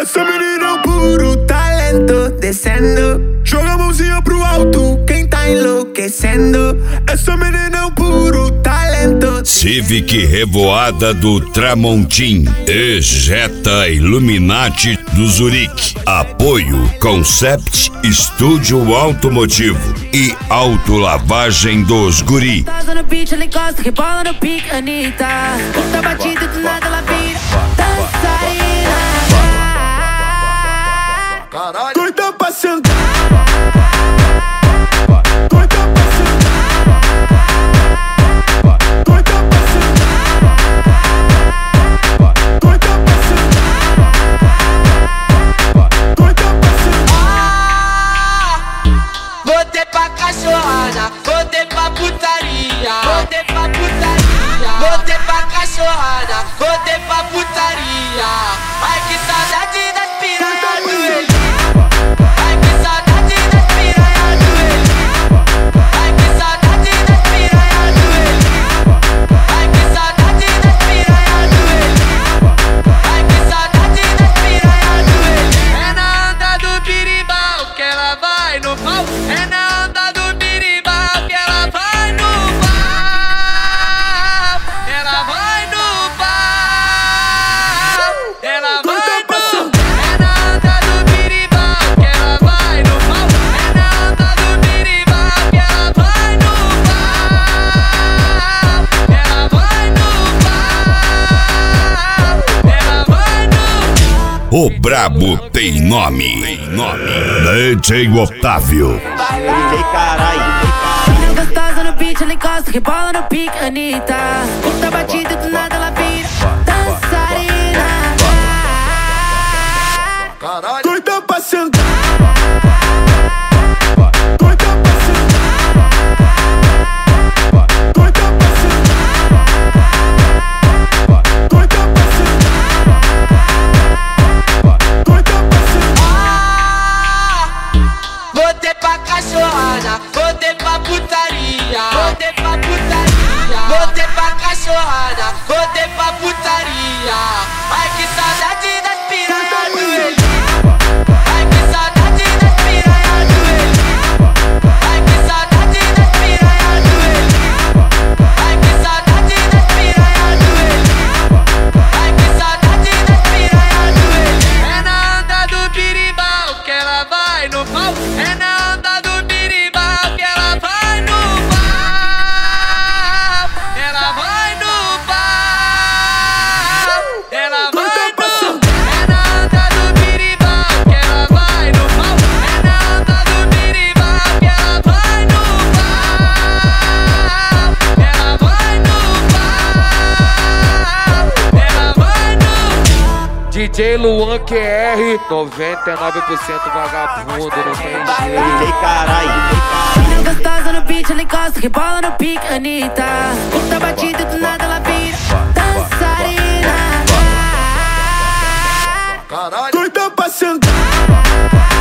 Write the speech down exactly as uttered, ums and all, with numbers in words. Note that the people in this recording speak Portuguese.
Essa menina é um puro talento, descendo. Joga a mãozinha pro alto, quem tá enlouquecendo. Essa menina é um puro talento. Civic Revoada do Tramontim, Ejeta Illuminati do Zurique. Apoio Concept Estúdio Automotivo e Autolavagem dos Guri. Tá no beat, ela encosta, rebola no pique, Anitta. Tá batido, do nada ela vira dançarina. Doida pra sentar. Voltei pra cachorrada, voltei pra putaria, voltei pra putaria, voltei pra cachorrada, voltei pra putaria. Ai que saudade das piranhas do Eli. Ai que saudade das piranhas do Eli. Ai que saudade das piranhas do Eli. Ai que saudade das piranhas do Eli. Ai que saudade das piranhas do Eli. É na onda do birimbau que ela vai no pau. É na onda do birimbau que ela vai no pau. Ela vai no pau. Ela vai no pau. É na onda do birimbau que ela vai no pau. É na onda do birimbau que ela vai no pau. Ela vai no pau. Ela vai no pau. O brabo tem nome, tem nome. D J Otávio. D J caralho. Gostosa no beat, ela encosta, rebola no pique, Anitta. Tá batido, do nada ela vira dançarina. Doida pra sentar. Voltei pra cachorrada, voltei pra putaria, voltei pra putaria, voltei pra cachorrada, voltei pra putaria. Ai que saudade das piranhas do Eli. Ai que saudade das piranhas do Eli. Ai que saudade das piranhas do Eli. Ai que saudade das piranhas do Eli. Ai que saudade das piranhas do Eli. É na onda do birimbau que ela vai no pau. É na onda do birimbau que ela vai no pau. Ela vai no pau. Ela vai no pau. É na onda do birimbau que ela vai no pau. É na onda do birimbau que ela vai no pau. Ela vai no pau. Ela vai no pau. D J Luan Q R, noventa e nove por cento vagabundo, não tem jeito. D J caralho. Gostosa no beat, ela encosta, rebola no pique, Anitta. Tá batido, do nada ela vira dançarina. Doida pra sentar.